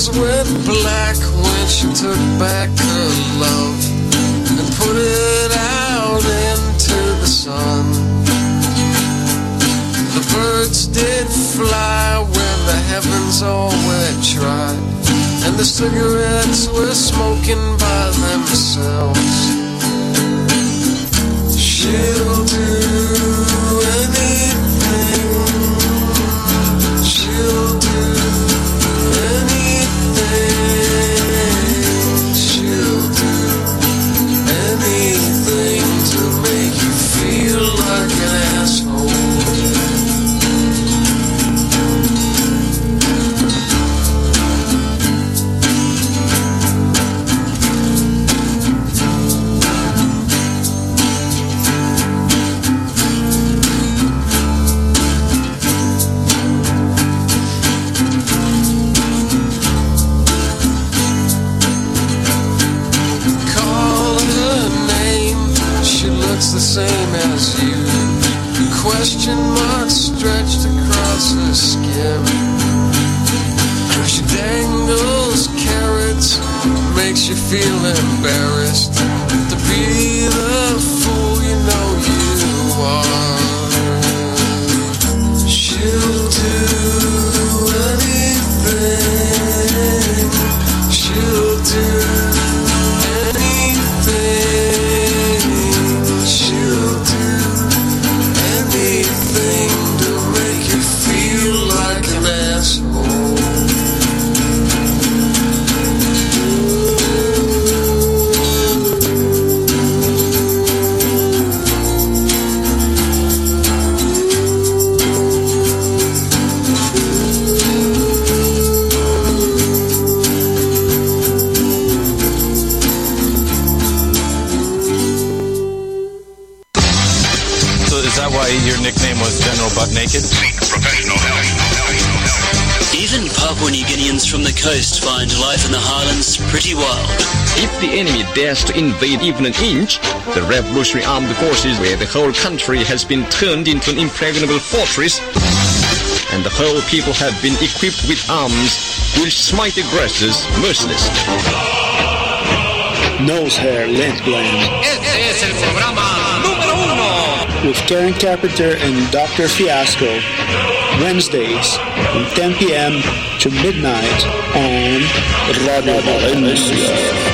eyes went black when she took back her love and put it out into the sun. The birds did fly when the heavens all were dry, and the cigarettes were smoking by themselves. She'll do anything. She'll do anything. She'll do anything to make you feel like an asshole. The same as you. Question marks stretched across her skin. She dangles carrots, makes you feel embarrassed to be the fool you know you are. She'll do anything. She'll do anything. She'll do anything to make you feel like an asshole. Your nickname was General Butt Naked? Seek professional help. Even Papua New Guineans from the coast find life in the highlands pretty wild. If the enemy dares to invade even an inch, the Revolutionary Armed Forces, where the whole country has been turned into an impregnable fortress, and the whole people have been equipped with arms, will smite aggressors mercilessly. Nose hair, lint gland. Este es el programa número 1 with Karen Carpenter and Dr. Fiasco, Wednesdays from 10 p.m. to midnight on Radio Valencia.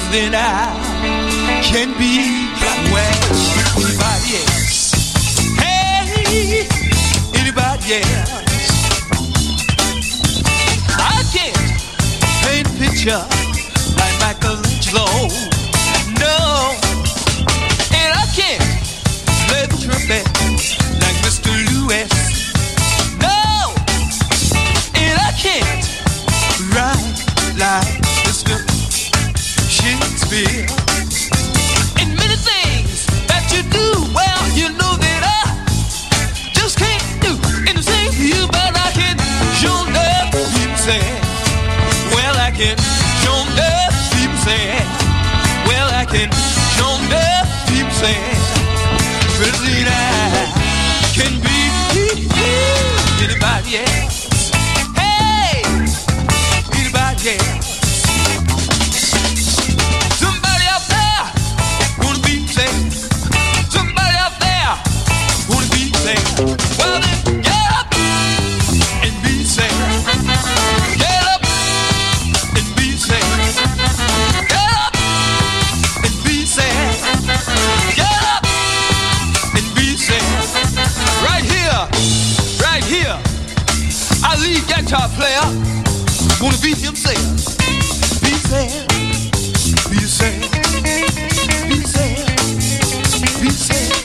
then I can be where anybody else. Hey, anybody else. I can't paint a picture like Michelangelo. No, and I can't play the trumpet like Mr. Lewis. No, and I can't write like Mr. Shakespeare. And many things that you do, well, you know that I just can't do. And the same for you, but I can show enough people say, well, I can show enough people say, well, I can show enough people say, but then I can be anybody else. Hey, anybody else. Well then, get up and be safe. Get up and be safe. Get up and be safe. Get up and be safe. Right here, I lead guitar player. Wanna be himself. Be safe. Be safe. Be safe. Be safe.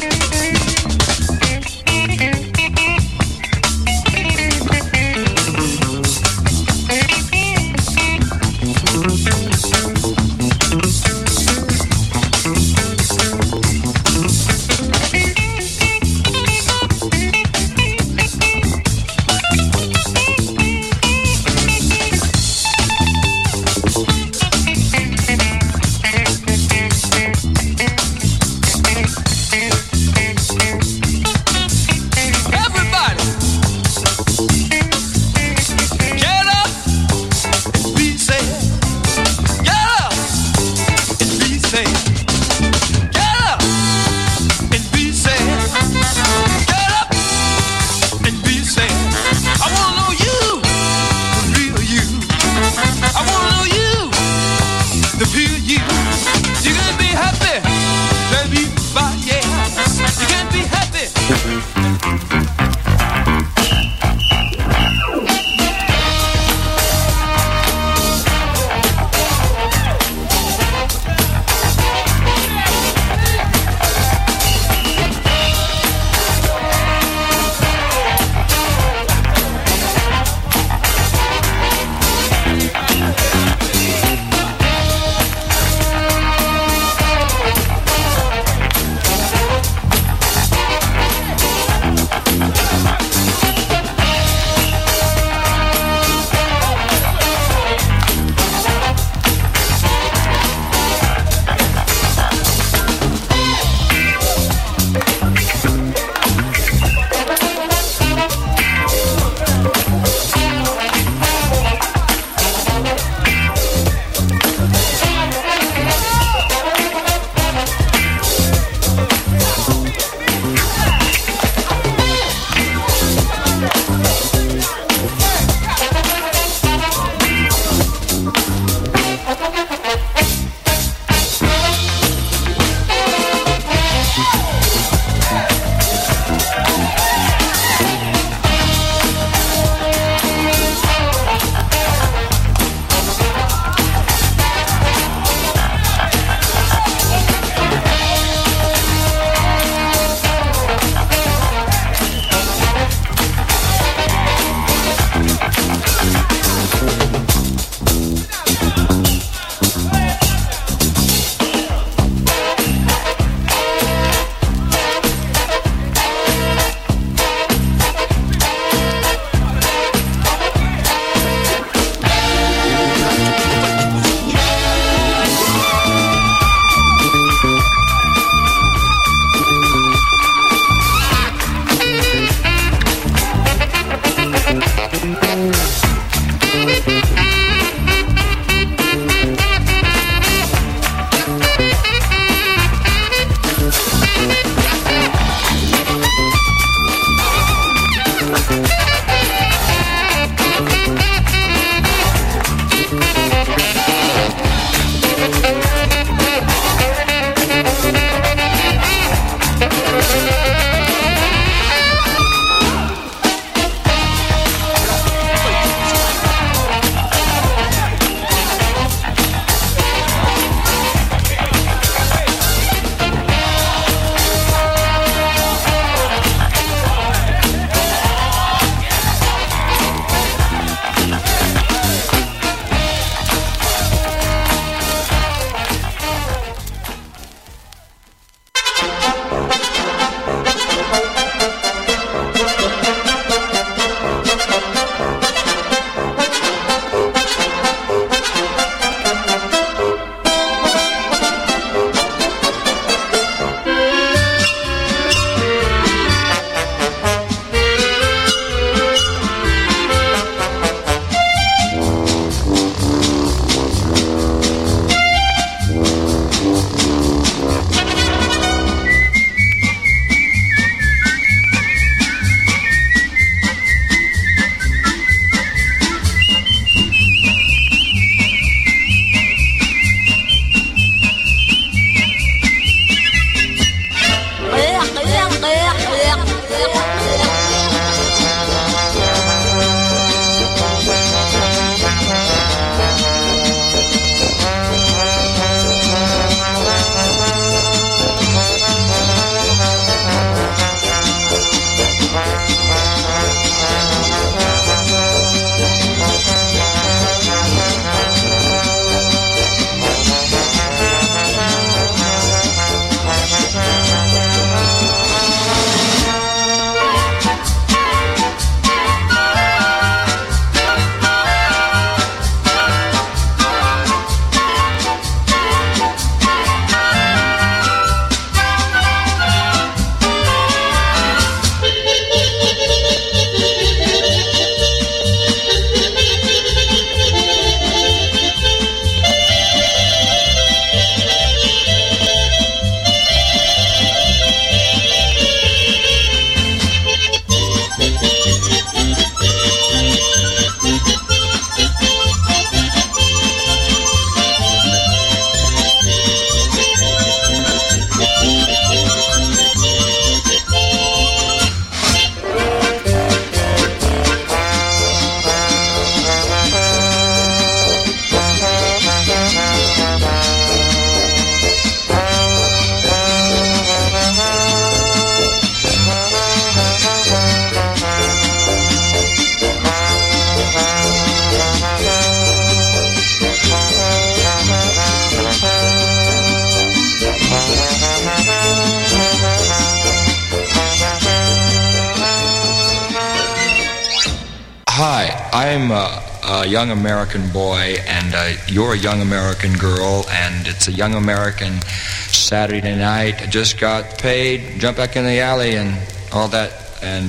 I'm a young American boy, and you're a young American girl, and it's a young American Saturday night. I just got paid, jump back in the alley and all that, and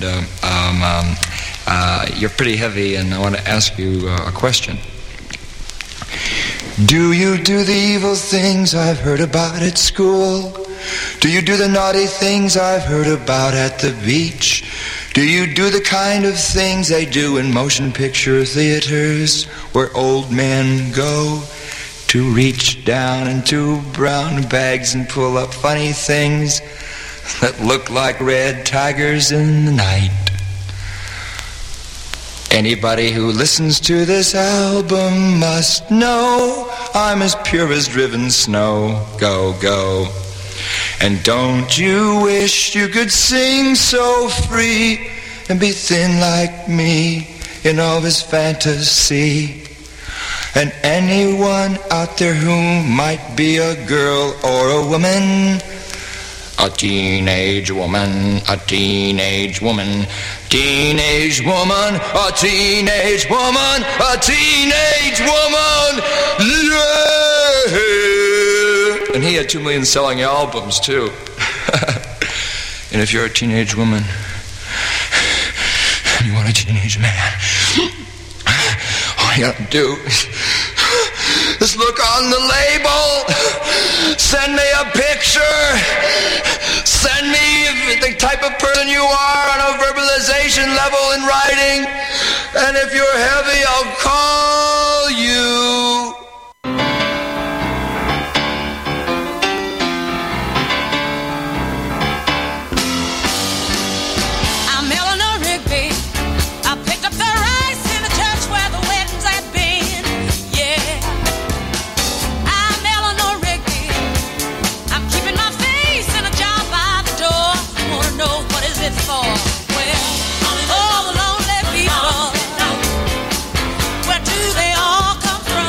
you're pretty heavy, and I want to ask you a question. Do you do the evil things I've heard about at school? Do you do the naughty things I've heard about at the beach? Do you do the kind of things they do in motion picture theaters, where old men go to reach down into brown bags and pull up funny things that look like red tigers in the night? Anybody who listens to this album must know I'm as pure as driven snow. Go, go. And don't you wish you could sing so free and be thin like me in all this fantasy? And anyone out there who might be a girl or a woman, a teenage woman, a teenage woman, teenage woman, a teenage woman, a teenage woman, yeah! And he had 2 million selling albums, too. And if you're a teenage woman and you want a teenage man, all you gotta do is look on the label, send me a picture, send me the type of person you are on a verbalization level in writing, and if you're heavy, I'll call you. I'm Eleanor Rigby. I picked up the rice in the church where the weddings had been. Yeah, I'm Eleanor Rigby. I'm keeping my face in a jar by the door. Wanna know what is it for? Well, all the lonely people, where do they all come from?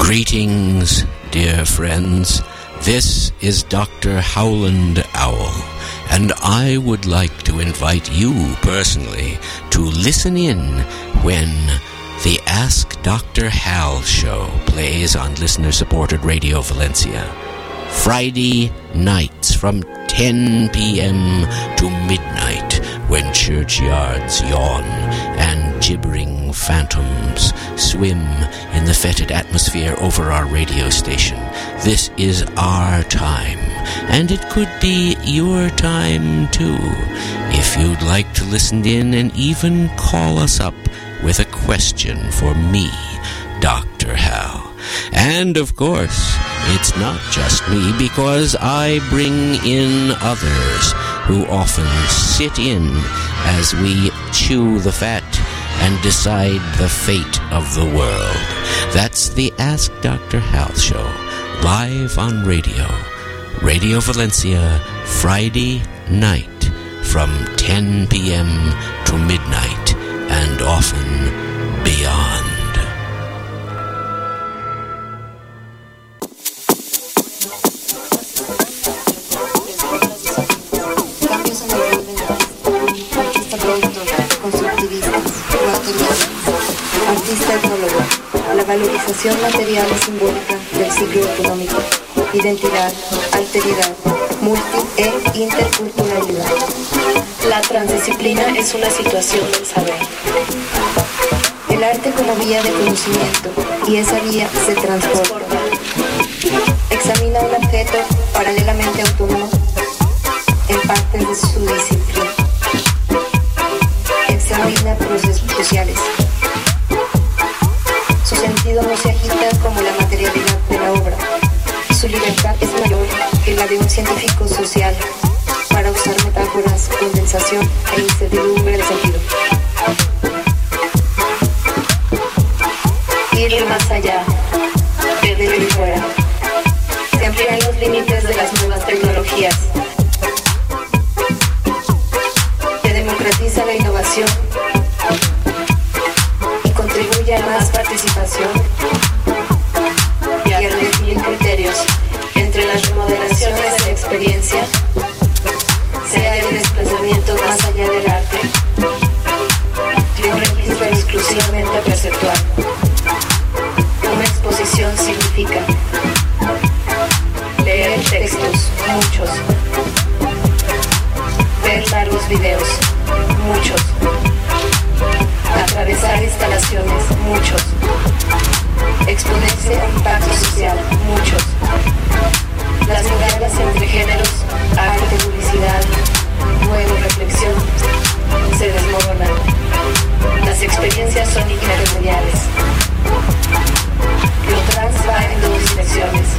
Greetings, dear friends. This is Dr. Howland Owl, and I would like to invite you personally to listen in when the Ask Dr. Hal show plays on listener-supported Radio Valencia. Friday nights from 10 p.m. to midnight, when churchyards yawn and gibbering phantoms swim in the fetid atmosphere over our radio station. This is our time, and it could be your time too, if you'd like to listen in and even call us up with a question for me, Dr. Hal. And of course, it's not just me, because I bring in others who often sit in as we chew the fat and decide the fate of the world. That's the Ask Dr. Hal show, live on Radio Valencia, Friday night from 10 p.m. to midnight, and often beyond. Artista etnólogo, la valorización material y simbólica del ciclo económico, identidad, alteridad, multi e interculturalidad. La transdisciplina es una situación del saber. El arte como vía de conocimiento, y esa vía se transporta. Examina un objeto paralelamente autónomo en partes de su disciplina. Examina procesos sociales. Su sentido no se agita como la materialidad de la obra. Su libertad es mayor que la de un científico social para usar metáforas, condensación e incertidumbre de sentido. Ir más allá, desde y fuera. Se amplían los límites de las nuevas tecnologías. Se democratiza la innovación y contribuye a más participación y a redefinir criterios entre las remodelaciones de la experiencia, sea el desplazamiento más allá del arte, de un registro exclusivamente perceptual. Una exposición significa leer textos, muchos, ver largos videos, muchos, atravesar instalaciones, muchos, exponerse a impacto social, muchos. Las miradas entre géneros, arte, publicidad, nueva reflexión, se desmoronan. Las experiencias son irremediables. Lo trans va en dos direcciones.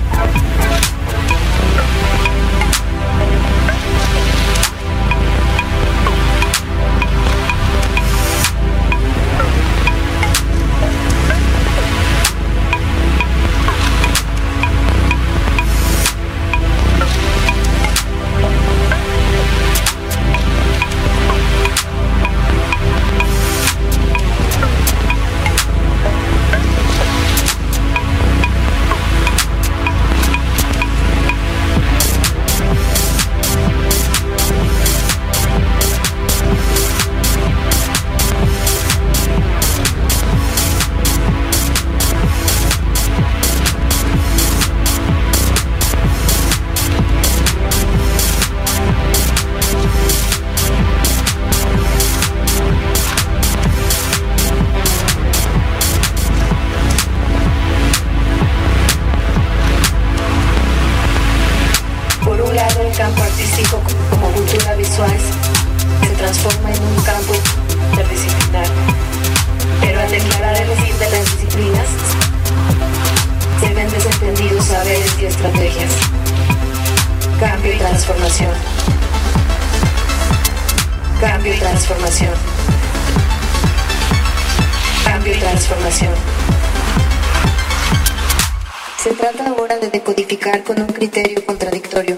Se trata ahora de decodificar con un criterio contradictorio.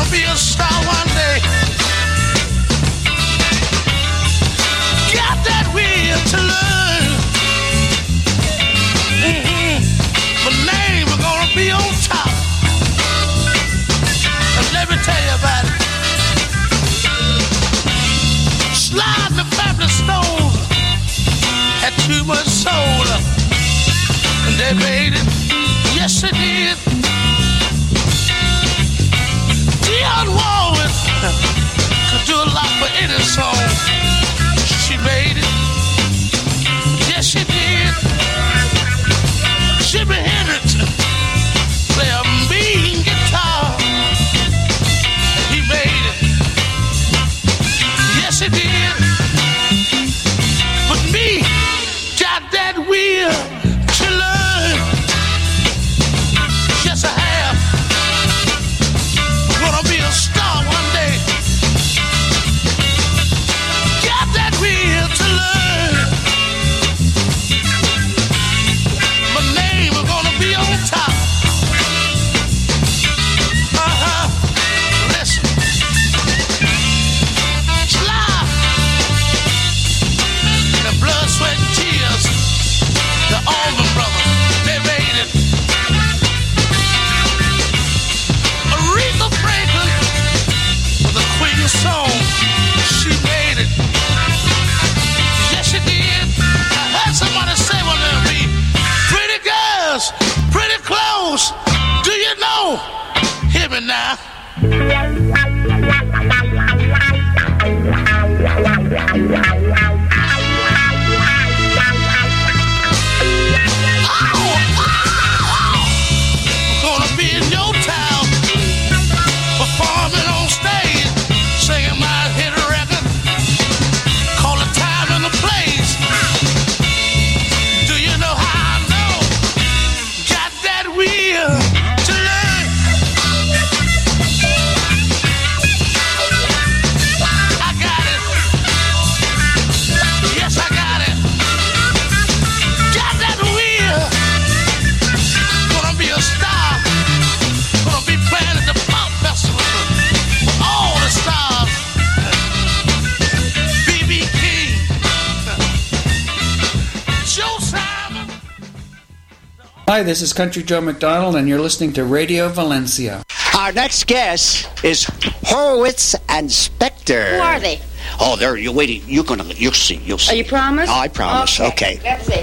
be a star one day. Got that will to learn. My name is gonna be on top. And let me tell you about it. Sliding the family stone had too much soul. And they made it. Yes, they did. Dionne Warwick could do a lot for any song. She made it. Yes, she did. Jimi Hendrix play a mean guitar. He made it. Yes, he did. But me got that will to learn. Yes, I have. Gonna be a star one day. Got that will to learn. My name is gonna be on top. Listen. Slide. The blood, sweat, and tears. The Allman Brothers, they made it. Aretha Franklin was the queen of soul. She made it. Yes, she did. I heard somebody say one of me. Pretty girls, pretty clothes. Do you know? Hear me now. I'm gonna be in your town, performing on stage, singing my hit record. Call the time and the place. Do you know how I know? Got that will to learn. I got it. Yes, I got it. Got that will. Gonna be a star. Gonna be playing at the pop festival with all the stars. B.B. King, Joe Simon. Hi, this is Country Joe McDonald, and you're listening to Radio Valencia. Our next guest is Horowitz and Spector. Who are they? Oh, there. You wait. You'll see. You'll see. Are you promised? Oh, I promise. Okay. Let's see.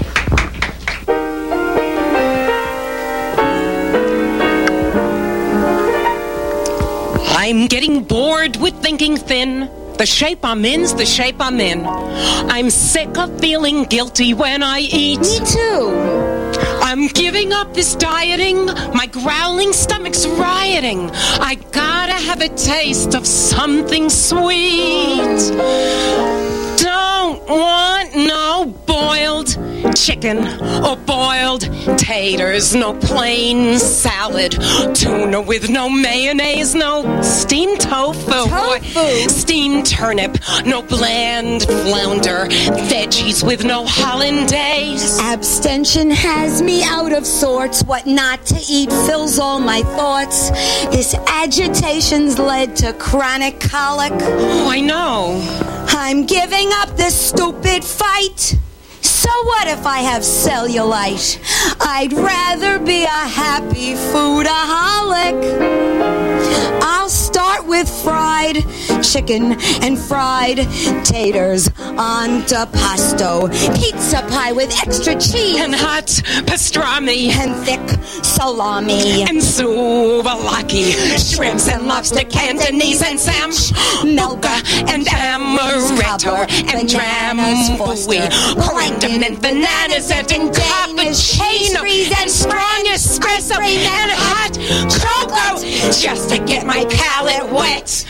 I'm getting bored with thinking thin. The shape I'm in's the shape I'm in. I'm sick of feeling guilty when I eat. Me too. I'm giving up this dieting. My growling stomach's rioting. I gotta have a taste of something sweet. Don't want no boiled chicken or boiled taters, no plain salad, tuna with no mayonnaise, no steamed tofu. Steamed turnip, no bland flounder, veggies with no hollandaise. Abstention has me out of sorts. What not to eat fills all my thoughts. This agitation's led to chronic colic. Oh, I know. I'm giving up this stupid fight. So what if I have cellulite? I'd rather be a happy foodaholic. I'll start with fried chicken and fried taters on pasto, pizza pie with extra cheese, and hot pastrami, and thick salami, and souvlaki, shrimps and lobster, Cantonese and Sam, mocha and amaretto, and drambuie, corundum and bananas, and cappuccino, and strong espresso, and hot cocoa, just to get my palate wet.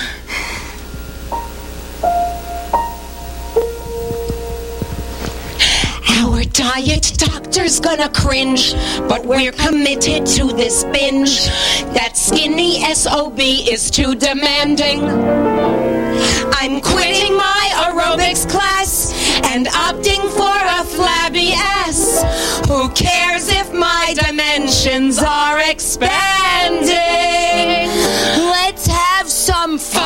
Our diet doctor's gonna cringe, but we're committed to this binge. That skinny SOB is too demanding. I'm quitting my aerobics class and opting for a flabby ass. Who cares if my dimensions are expanding? Let's have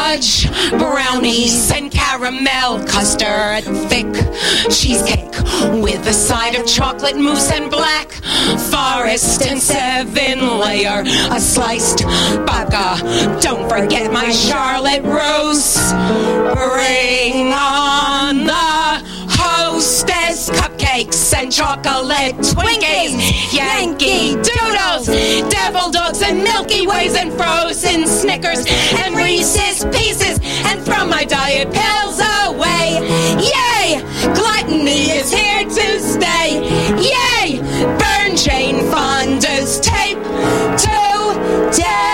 fudge, brownies, and caramel custard, thick cheesecake with a side of chocolate mousse and black forest and 7-layer, a sliced baka. Don't forget my Charlotte Rose. Bring on the hostess cupcakes and chocolate Twinkies, Yankee Doodles, Devil Dogs and Milky Ways and frozen Snickers and Reese's Pieces, and throw my diet pills away. Yay! Gluttony is here to stay. Yay! Burn Jane Fonda's tape today.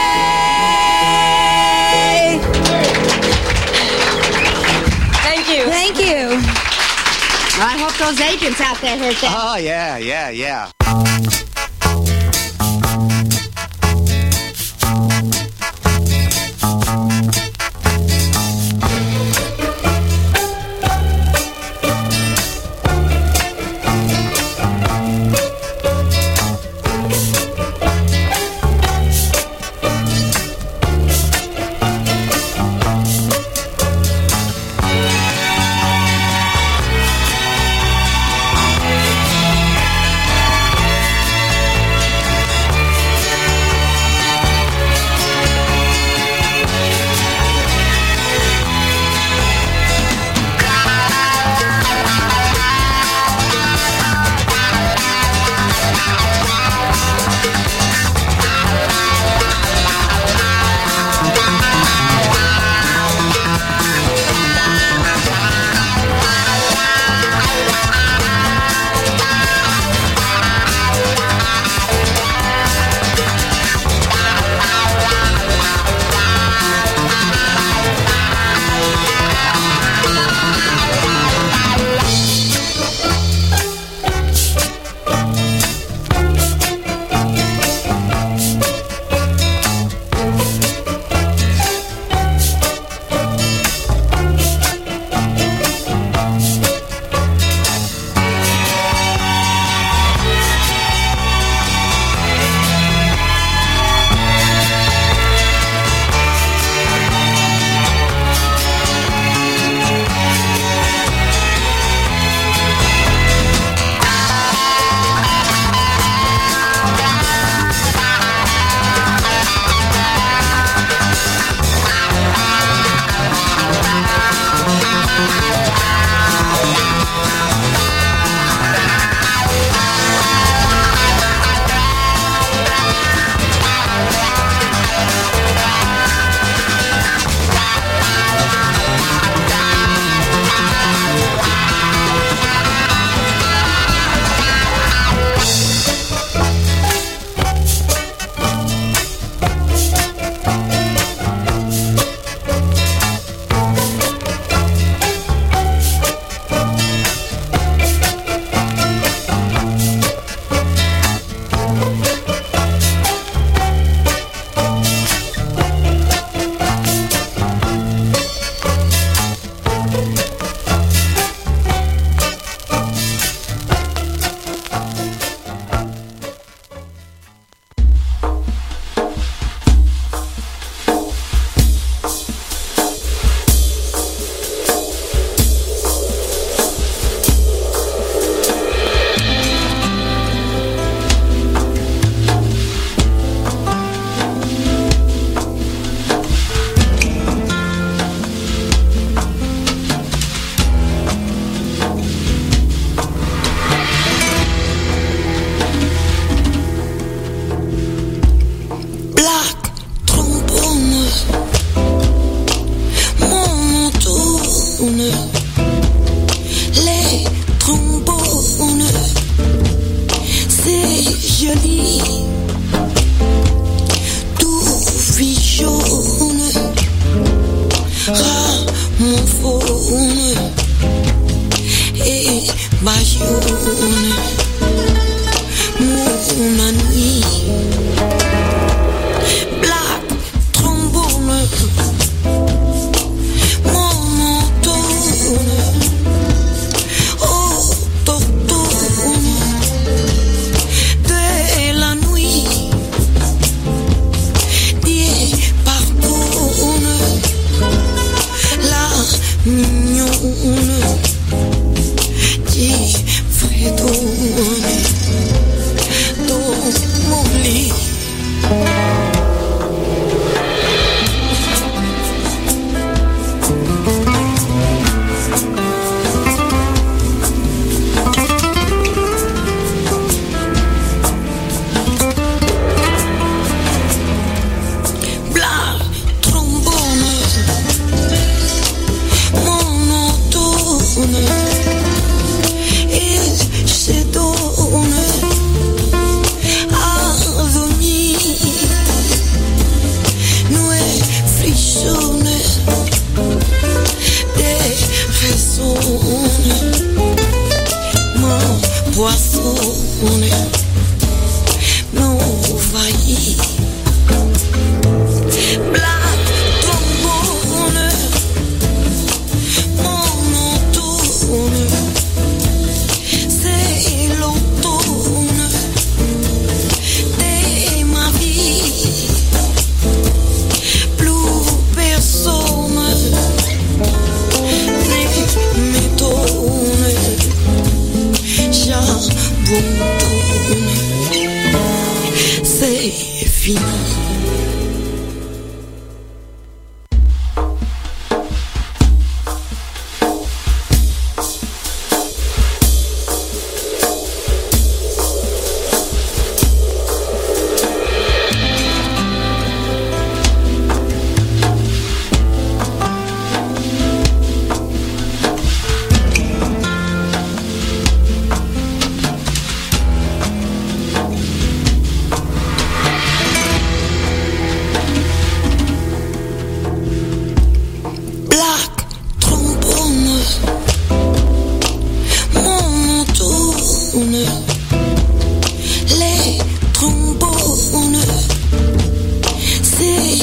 Thank you. I hope those agents out there heard that. Oh, yeah.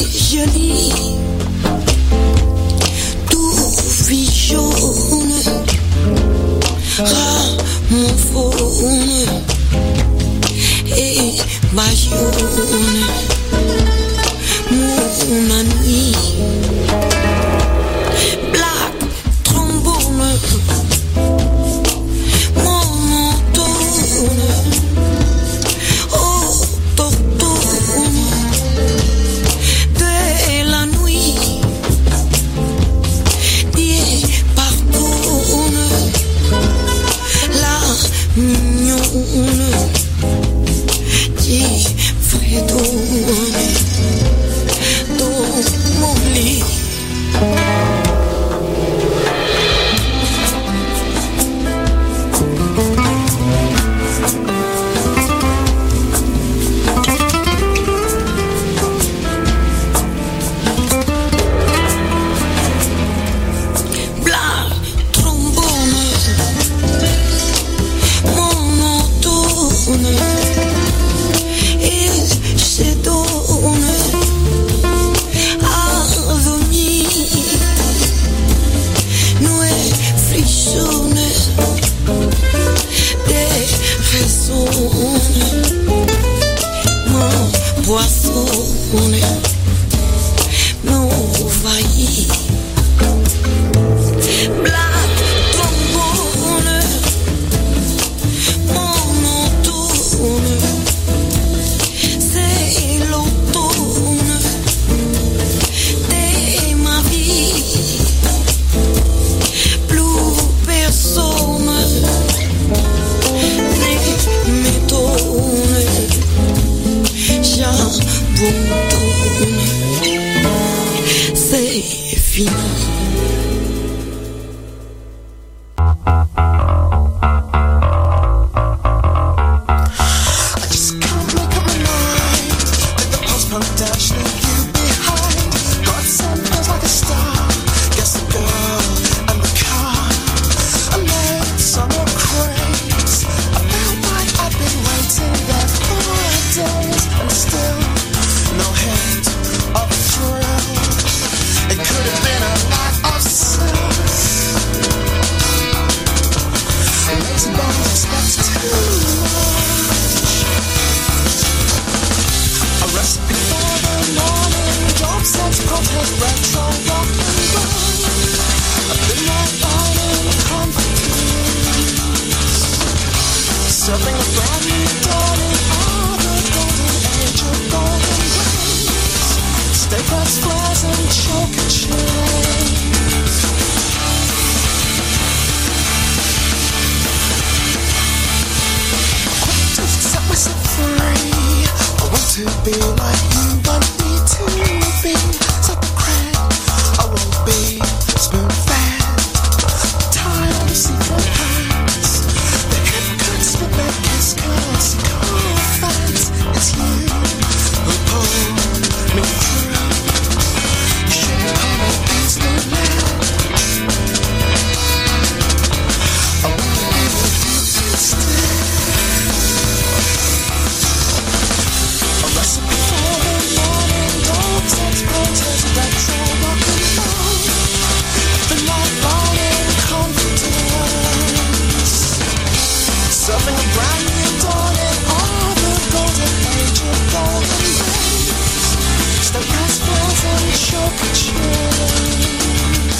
déjeuner, tout vit jaune, ramophone et bayoune, mon ami, black trombone, monotone, autochtone de la nuit, des pardonne, la mignonne, des fredonne, dans mon lit. Black trombone, monotone et se donne à dormir. Nous frissonne des raisons, mon poisson m'envahit. Black trombone, monotone, c'est l'automne de ma vie. Plus personne ne m'étonne, j'abandonne, c'est fini. I just can't make up my mind. Let the postponed dash leave you behind. God sent feels like a star. Guess the girl and the car. I met summer craze. I felt like I'd been waiting there for days, and still no hint of thrill. It could have been a lot of sense. Lazy bones expect too much. A recipe for the morning. Job sets protest retro rock and roll. I've been there finding confidence. Serving a brand new dawning of the golden age of golden rays. Staples, flares and choker chains. To set myself free. I want to be like you want me to be. Top the crack, I won't be spoon fed. Tired of secret hands. The hypocrite spit my kiss cause confidence. It's you who pulled me through. You shouldn't call me easily mad. I wanna be with you instead. A recipe for the morning. Dogs, sex, protest, retro, rock and roll. The light burning confidence. Serving a brand new dawning of the golden age of golden rays. Step past flares and choker chains.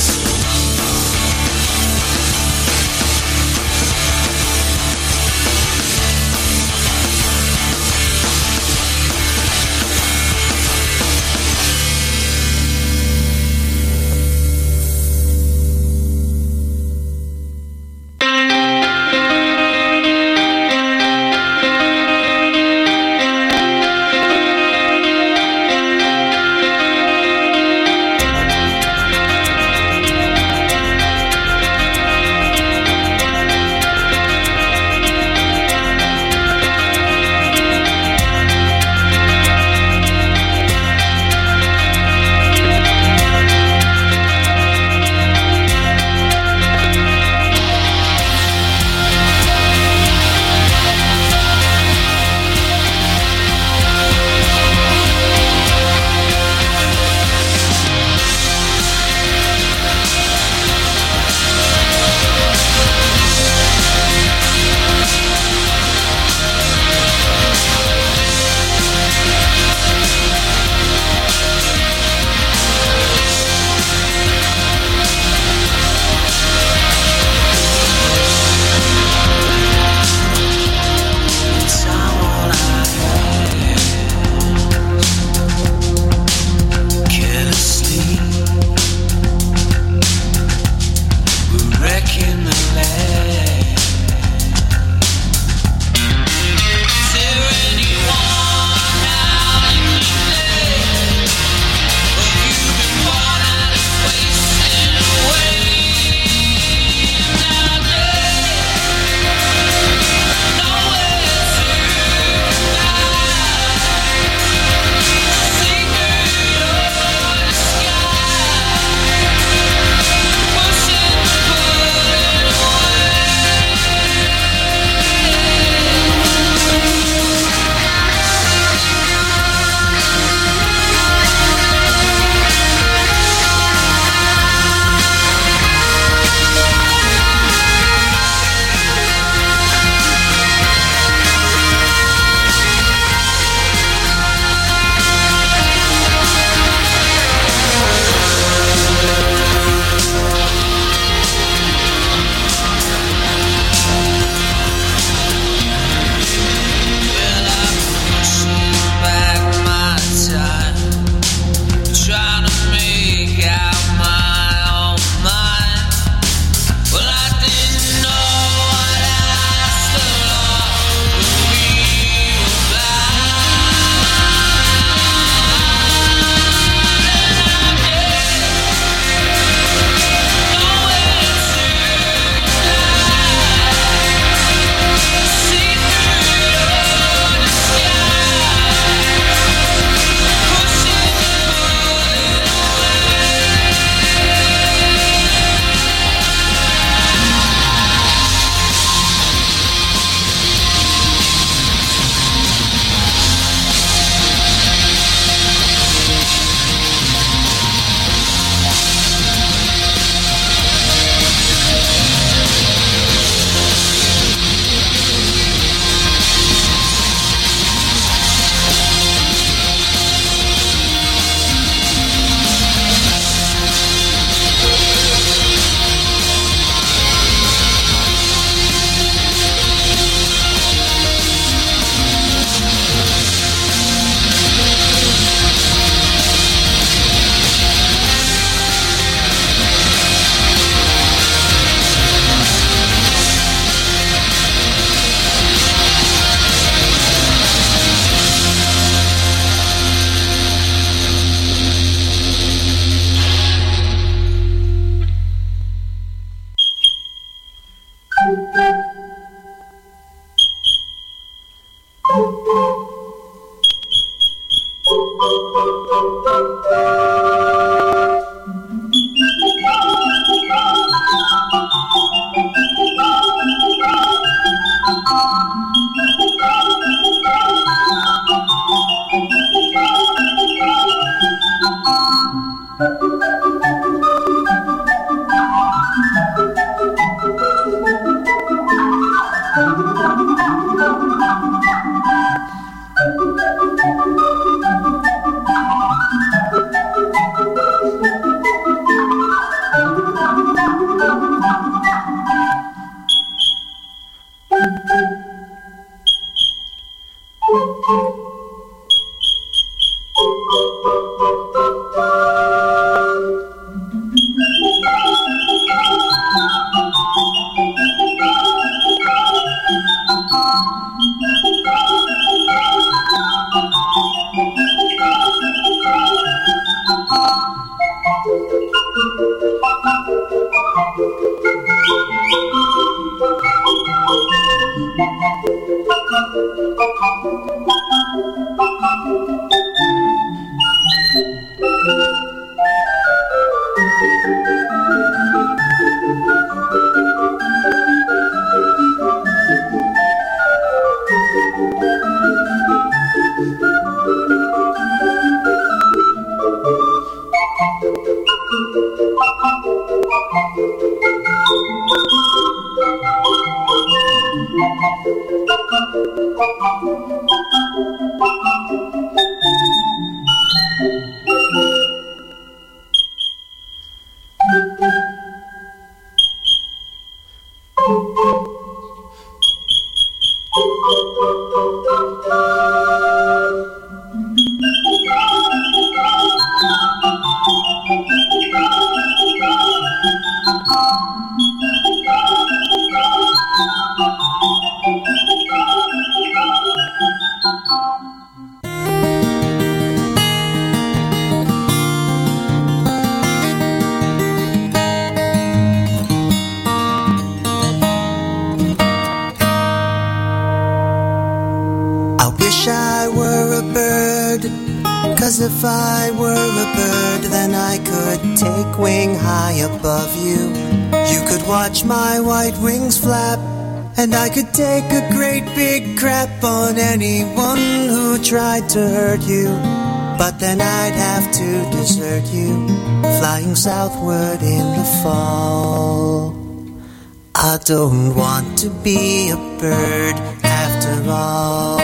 wish I were a bird, 'cause if I were a bird, then I could take wing high above you. You could watch my white wings flap, and I could take a great big crap on anyone who tried to hurt you. But then I'd have to desert you, flying southward in the fall. I don't want to be a bird after all.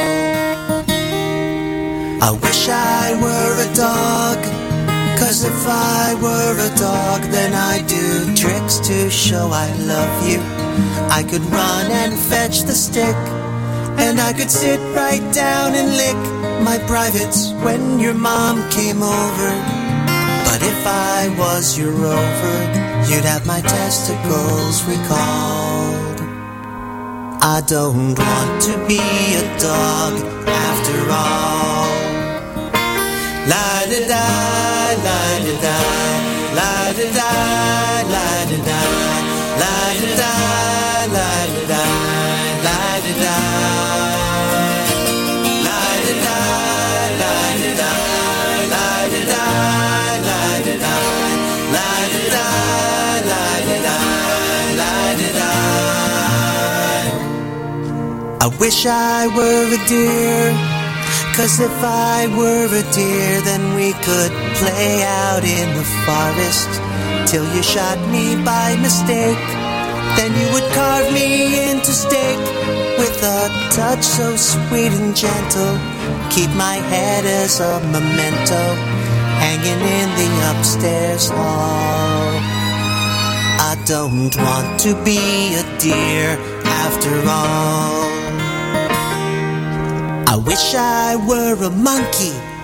I wish I were a dog, 'cause if I were a dog, then I'd do tricks to show I love you. I could run and fetch the stick, and I could sit right down and lick my privates when your mom came over. But if I was your rover, you'd have my testicles recalled. I don't want to be a dog after all. La-da-da, la-da-da, la-da-da, la-da-da, la-da-da, la-da-da, la-da-da. I wish I were a deer, 'cause if I were a deer, then we could play out in the forest till you shot me by mistake. Then you would carve me into steak with a touch so sweet and gentle. Keep my head as a memento, hanging in the upstairs hall. I don't want to be a deer after all. I wish I were a monkey,